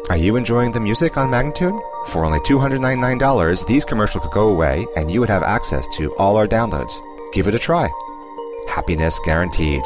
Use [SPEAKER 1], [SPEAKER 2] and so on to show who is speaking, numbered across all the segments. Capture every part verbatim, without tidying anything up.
[SPEAKER 1] Are you enjoying the music on Magnitude? For only two hundred ninety-nine dollars, these commercials could go away and you would have access to all our downloads. Give it a try. Happiness guaranteed.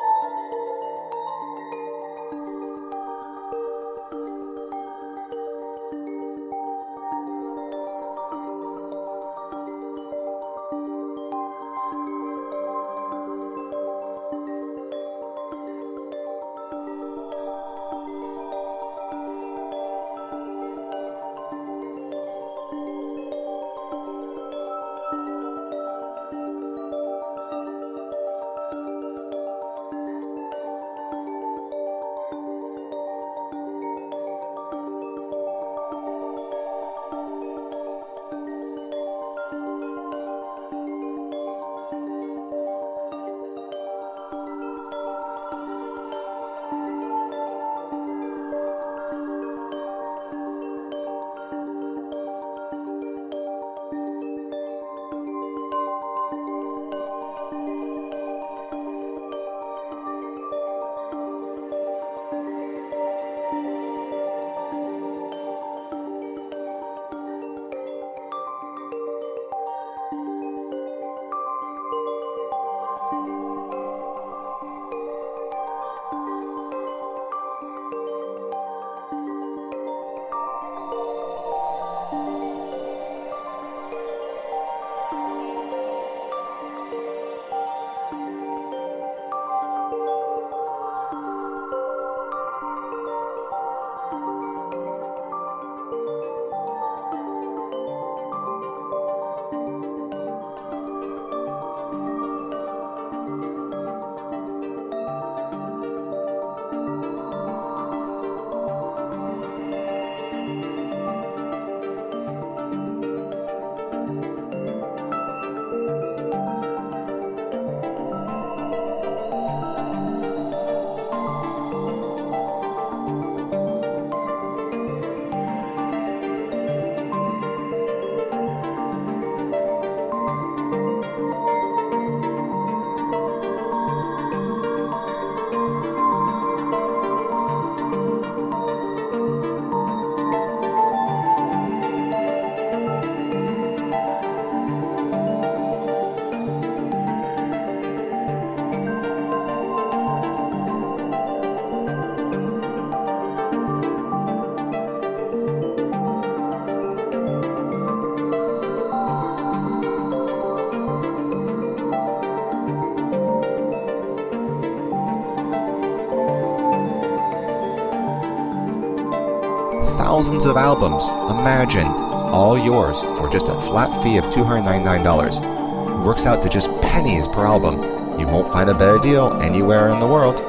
[SPEAKER 1] Thousands of albums, imagine, all yours for just a flat fee of two hundred ninety-nine dollars. It works out to just pennies per album. You won't find a better deal anywhere in the world.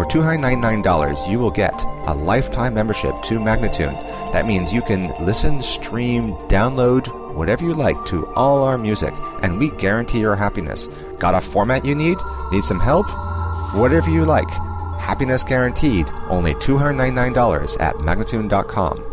[SPEAKER 1] For two hundred ninety-nine dollars, you will get a lifetime membership to Magnatune. That means you can listen, stream, download, whatever you like to all our music, and we guarantee your happiness. Got a format you need? Need some help? Whatever you like. Happiness guaranteed. Only two hundred ninety-nine dollars at Magnatune dot com.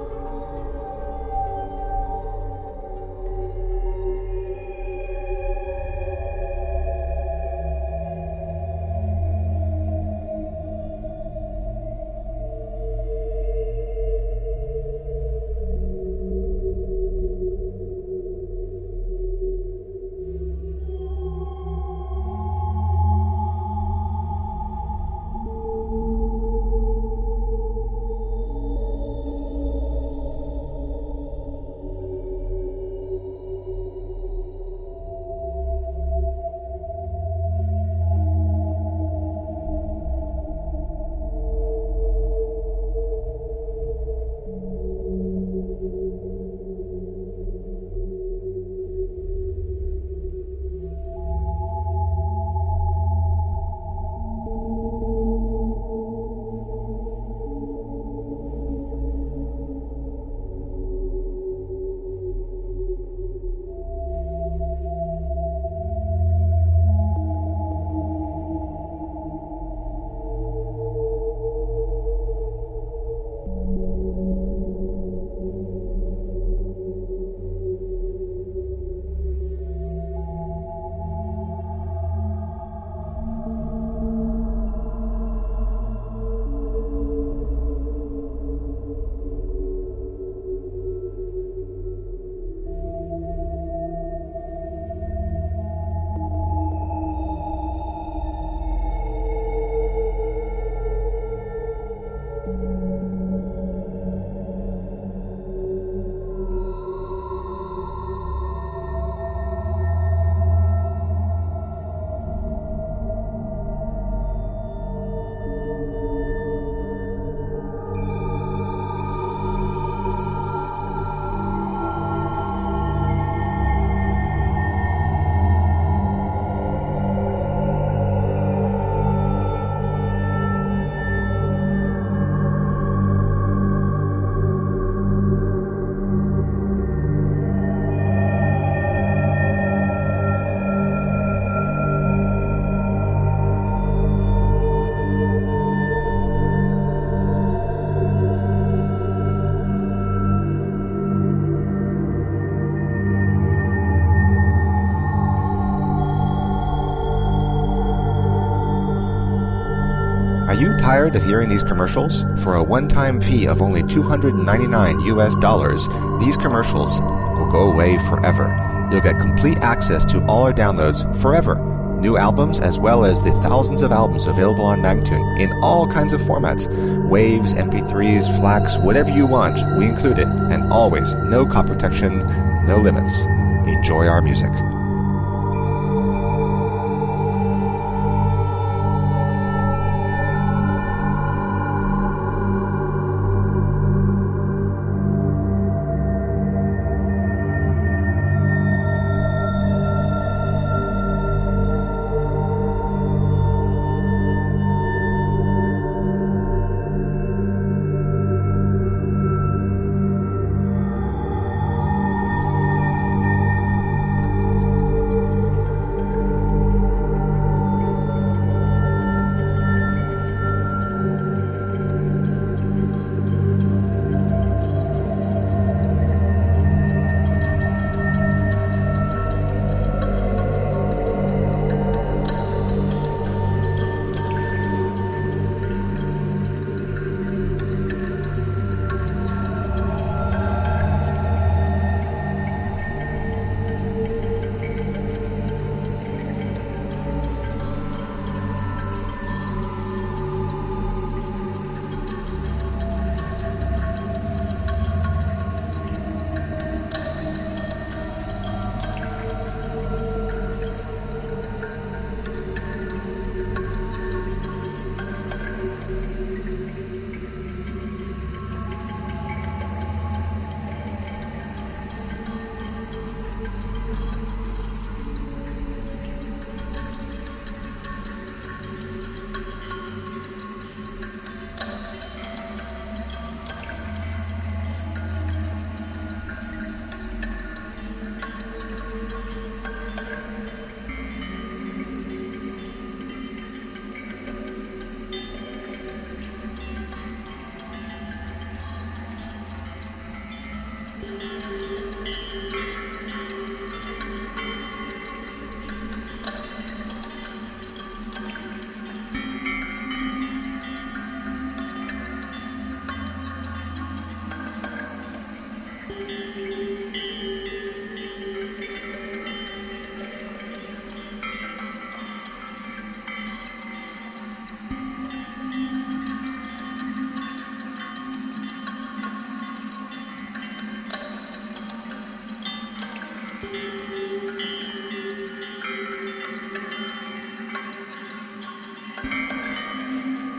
[SPEAKER 1] Are you tired of hearing these commercials? For a one-time fee of only two hundred ninety-nine U S dollars, these commercials will go away forever. You'll get complete access to all our downloads forever. New albums as well as the thousands of albums available on Magnatune in all kinds of formats. Waves, M P threes, FLACs, whatever you want, we include it. And always, no copy protection, no limits. Enjoy our music.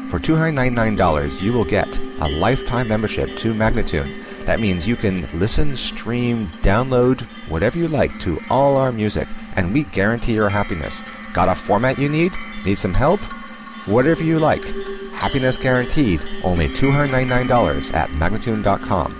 [SPEAKER 1] For two hundred ninety-nine dollars, you will get a lifetime membership to Magnatune. That means you can listen, stream, download, whatever you like to all our music, and we guarantee your happiness. Got a format you need? Need some help? Whatever you like. Happiness guaranteed. Only two hundred ninety-nine dollars at Magnatune dot com.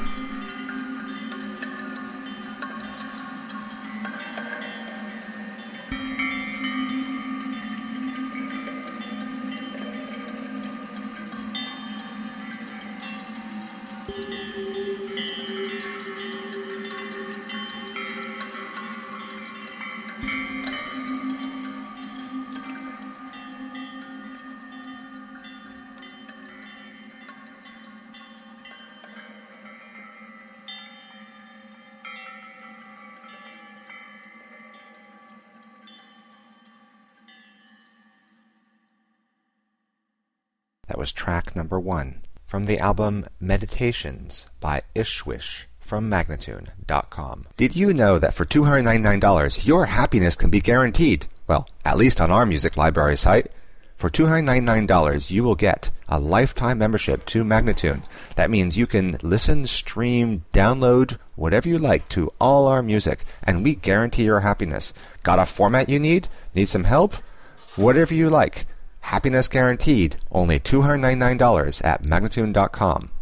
[SPEAKER 1] That was track number one from the album Meditations by Ishwish from Magnatune dot com. Did you know that for two hundred ninety-nine dollars your happiness can be guaranteed? Well, at least on our music library site. For two hundred ninety-nine dollars you will get a lifetime membership to Magnatune. That means you can listen, stream, download, whatever you like to all our music, and we guarantee your happiness. Got a format you need? Need some help? Whatever you like. Happiness guaranteed. Only two hundred ninety-nine dollars at Magnatune dot com.